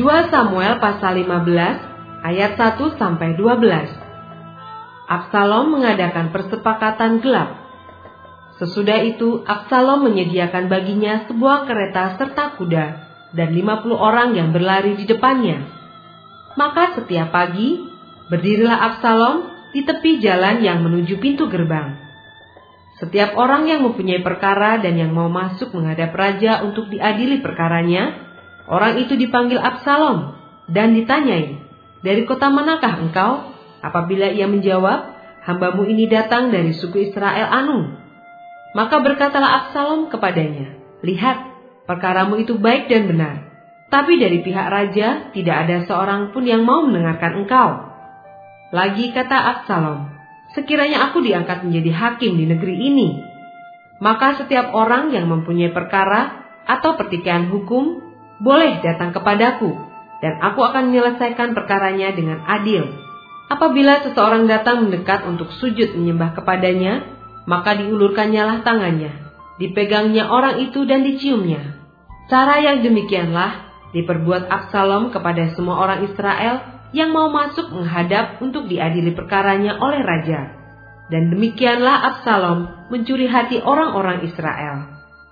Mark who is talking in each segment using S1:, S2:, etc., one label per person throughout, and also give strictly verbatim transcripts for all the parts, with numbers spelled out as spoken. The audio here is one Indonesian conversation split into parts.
S1: kedua Samuel pasal lima belas ayat satu sampai dua belas. Absalom mengadakan persepakatan gelap. Sesudah itu Absalom menyediakan baginya sebuah kereta serta kuda dan lima puluh orang yang berlari di depannya. Maka setiap pagi berdirilah Absalom di tepi jalan yang menuju pintu gerbang. Setiap orang yang mempunyai perkara dan yang mau masuk menghadap raja untuk diadili perkaranya, orang itu dipanggil Absalom dan ditanyai, "Dari kota manakah engkau?" Apabila ia menjawab, "Hambamu ini datang dari suku Israel anu." Maka berkatalah Absalom kepadanya, "Lihat, perkaramu itu baik dan benar, tapi dari pihak raja tidak ada seorang pun yang mau mendengarkan engkau." Lagi kata Absalom, "Sekiranya aku diangkat menjadi hakim di negeri ini, maka setiap orang yang mempunyai perkara atau pertikaian hukum boleh datang kepadaku, dan aku akan menyelesaikan perkaranya dengan adil. Apabila seseorang datang mendekat untuk sujud menyembah kepadanya, maka diulurkannya lah tangannya, dipegangnya orang itu dan diciumnya." Cara yang demikianlah diperbuat Absalom kepada semua orang Israel yang mau masuk menghadap untuk diadili perkaranya oleh raja. Dan demikianlah Absalom mencuri hati orang-orang Israel.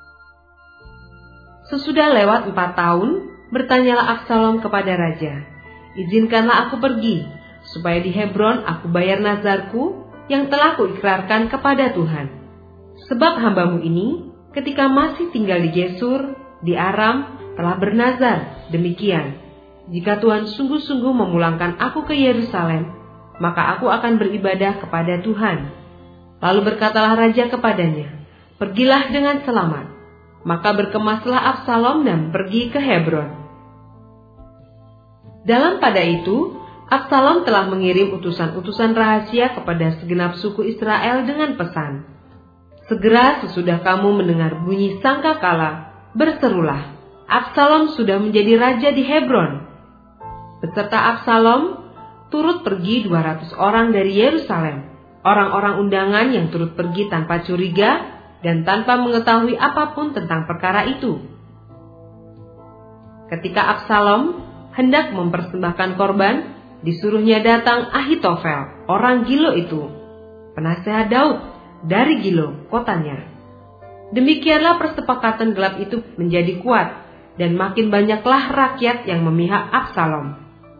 S1: Sesudah lewat empat tahun, bertanyalah Absalom kepada raja, "Izinkanlah aku pergi, supaya di Hebron aku bayar nazarku yang telah kuikrarkan kepada Tuhan. Sebab hambamu ini ketika masih tinggal di Gesur, di Aram, telah bernazar demikian, jika Tuhan sungguh-sungguh memulangkan aku ke Yerusalem, maka aku akan beribadah kepada Tuhan." Lalu berkatalah raja kepadanya, "Pergilah dengan selamat." Maka berkemaslah Absalom dan pergi ke Hebron. Dalam pada itu, Absalom telah mengirim utusan-utusan rahasia kepada segenap suku Israel dengan pesan, "Segera sesudah kamu mendengar bunyi sangkakala, berserulah, Absalom sudah menjadi raja di Hebron." Beserta Absalom turut pergi dua ratus orang dari Yerusalem, orang-orang undangan yang turut pergi tanpa curiga dan tanpa mengetahui apapun tentang perkara itu. Ketika Absalom hendak mempersembahkan korban, disuruhnya datang Ahitofel, orang Gilo itu, penasehat Daud dari Gilo, kotanya. Demikianlah persepakatan gelap itu menjadi kuat, dan makin banyaklah rakyat yang memihak Absalom.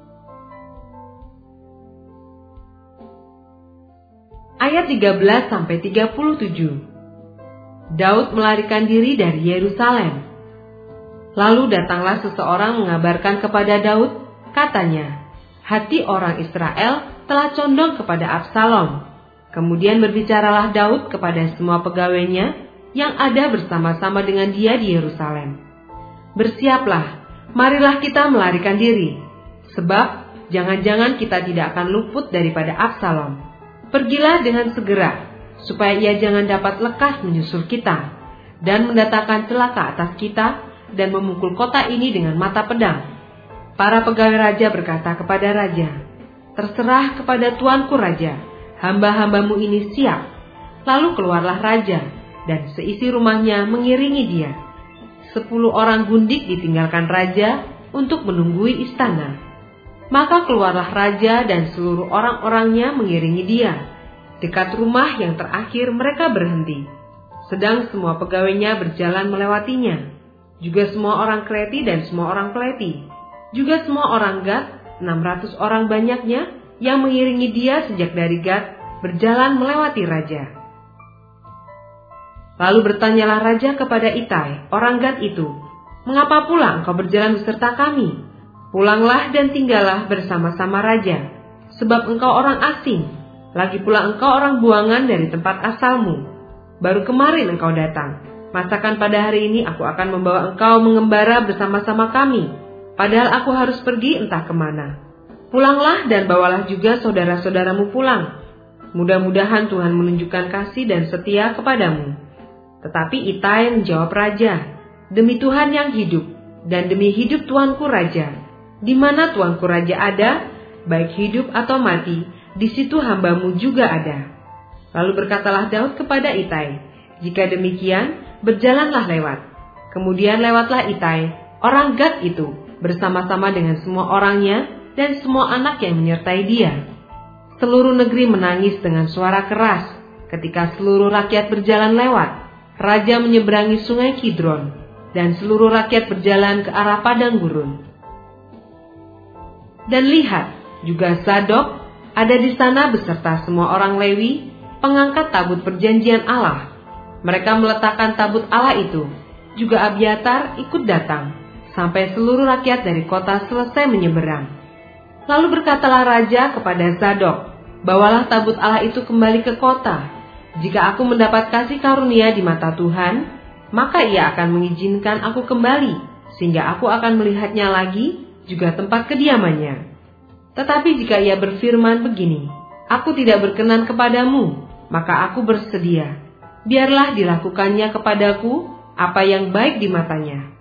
S1: Ayat tiga belas sampai tiga puluh tujuh. Daud melarikan diri dari Yerusalem. Lalu datanglah seseorang mengabarkan kepada Daud, katanya, "Hati orang Israel telah condong kepada Absalom." Kemudian berbicaralah Daud kepada semua pegawainya yang ada bersama-sama dengan dia di Yerusalem, "Bersiaplah, marilah kita melarikan diri, sebab jangan-jangan kita tidak akan luput daripada Absalom. Pergilah dengan segera, supaya ia jangan dapat lekas menyusul kita dan mendatangkan celaka atas kita dan memukul kota ini dengan mata pedang." Para pegawai raja berkata kepada raja, "Terserah kepada tuanku raja, hamba-hambamu ini siap." Lalu keluarlah raja dan seisi rumahnya mengiringi dia. Sepuluh orang gundik ditinggalkan raja untuk menunggui istana. Maka keluarlah raja dan seluruh orang-orangnya mengiringi dia. Dekat rumah yang terakhir mereka berhenti, sedang semua pegawainya berjalan melewatinya, juga semua orang Kreti dan semua orang Peleti, juga semua orang Gad, enam ratus orang banyaknya yang mengiringi dia sejak dari Gad berjalan melewati raja. Lalu bertanyalah raja kepada Itai, orang Gad itu, "Mengapa pula engkau berjalan beserta kami? Pulanglah dan tinggallah bersama-sama raja, sebab engkau orang asing. Lagi pula engkau orang buangan dari tempat asalmu. Baru kemarin engkau datang. Masakan pada hari ini aku akan membawa engkau mengembara bersama-sama kami, padahal aku harus pergi entah kemana. Pulanglah dan bawalah juga saudara-saudaramu pulang. Mudah-mudahan Tuhan menunjukkan kasih dan setia kepadamu." Tetapi Itai menjawab raja, "Demi Tuhan yang hidup, dan demi hidup tuanku raja, di mana tuanku raja ada, baik hidup atau mati, di situ hambamu juga ada." Lalu berkatalah Daud kepada Itai, "Jika demikian, berjalanlah lewat." Kemudian lewatlah Itai, orang Gad itu, bersama-sama dengan semua orangnya dan semua anak yang menyertai dia. Seluruh negeri menangis dengan suara keras ketika seluruh rakyat berjalan lewat. Raja menyeberangi sungai Kidron, dan seluruh rakyat berjalan ke arah padang gurun. Dan lihat, juga Zadok ada di sana beserta semua orang Lewi, pengangkat tabut perjanjian Allah. Mereka meletakkan tabut Allah itu. Juga Abiatar ikut datang, sampai seluruh rakyat dari kota selesai menyeberang. Lalu berkatalah raja kepada Zadok, bawalah tabut Allah itu kembali ke kota. Jika aku mendapat kasih karunia di mata Tuhan, maka ia akan mengizinkan aku kembali, sehingga aku akan melihatnya lagi, juga tempat kediamannya. Tetapi jika ia berfirman begini, aku tidak berkenan kepadamu, maka aku bersedia. Biarlah dilakukannya kepadaku apa yang baik di matanya.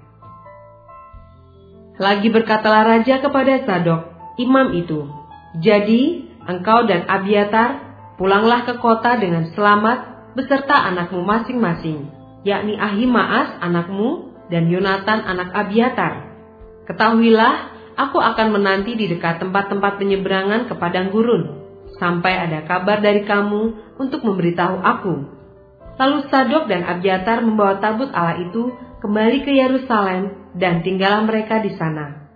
S1: Lagi berkatalah raja kepada Zadok, imam itu, jadi engkau dan Abiatar pulanglah ke kota dengan selamat beserta anakmu masing-masing, yakni Ahimaas anakmu dan Yonatan anak Abiatar. Ketahuilah, aku akan menanti di dekat tempat-tempat penyeberangan ke padang gurun, sampai ada kabar dari kamu untuk memberitahu aku. Lalu Zadok dan Abiatar membawa tabut Allah itu kembali ke Yerusalem, dan tinggallah mereka di sana.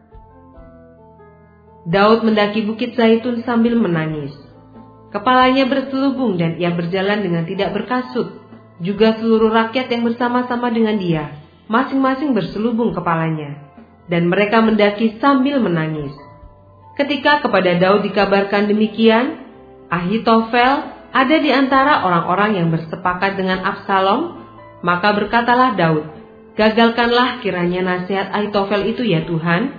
S1: Daud mendaki bukit Zaitun sambil menangis. Kepalanya berselubung dan ia berjalan dengan tidak berkasut. Juga seluruh rakyat yang bersama-sama dengan dia, masing-masing berselubung kepalanya. Dan mereka mendaki sambil menangis. Ketika kepada Daud dikabarkan demikian, Ahitofel ada di antara orang-orang yang bersepakat dengan Absalom, maka berkatalah Daud, gagalkanlah kiranya nasihat Ahitofel itu ya Tuhan.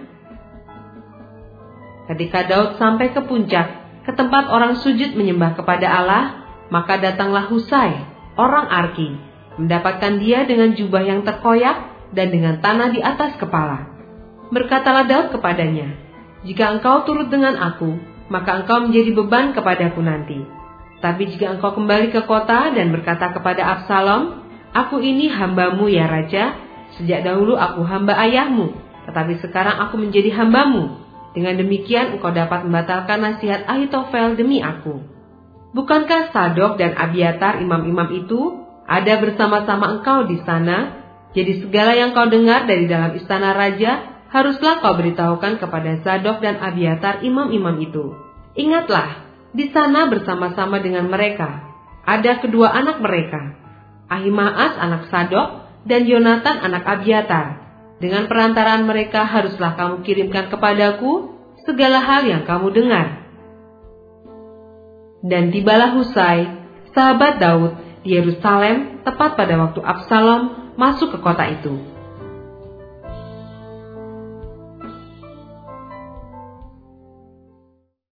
S1: Ketika Daud sampai ke puncak, ke tempat orang sujud menyembah kepada Allah, maka datanglah Husai, orang Arki, mendapatkan dia dengan jubah yang terkoyak dan dengan tanah di atas kepala. Berkatalah Daud kepadanya, jika engkau turut dengan aku, maka engkau menjadi beban kepadaku nanti. Tapi jika engkau kembali ke kota dan berkata kepada Absalom, aku ini hambamu ya Raja, sejak dahulu aku hamba ayahmu, tetapi sekarang aku menjadi hambamu. Dengan demikian engkau dapat membatalkan nasihat Ahitofel demi aku. Bukankah Zadok dan Abiatar imam-imam itu ada bersama-sama engkau di sana? Jadi segala yang kau dengar dari dalam istana raja, haruslah kau beritahukan kepada Zadok dan Abiatar imam-imam itu. Ingatlah, di sana bersama-sama dengan mereka ada kedua anak mereka, Ahimaas anak Zadok dan Yonatan anak Abiatar. Dengan perantaraan mereka haruslah kamu kirimkan kepadaku segala hal yang kamu dengar. Dan tibalah Husai, sahabat Daud, di Yerusalem tepat pada waktu Absalom masuk ke kota itu.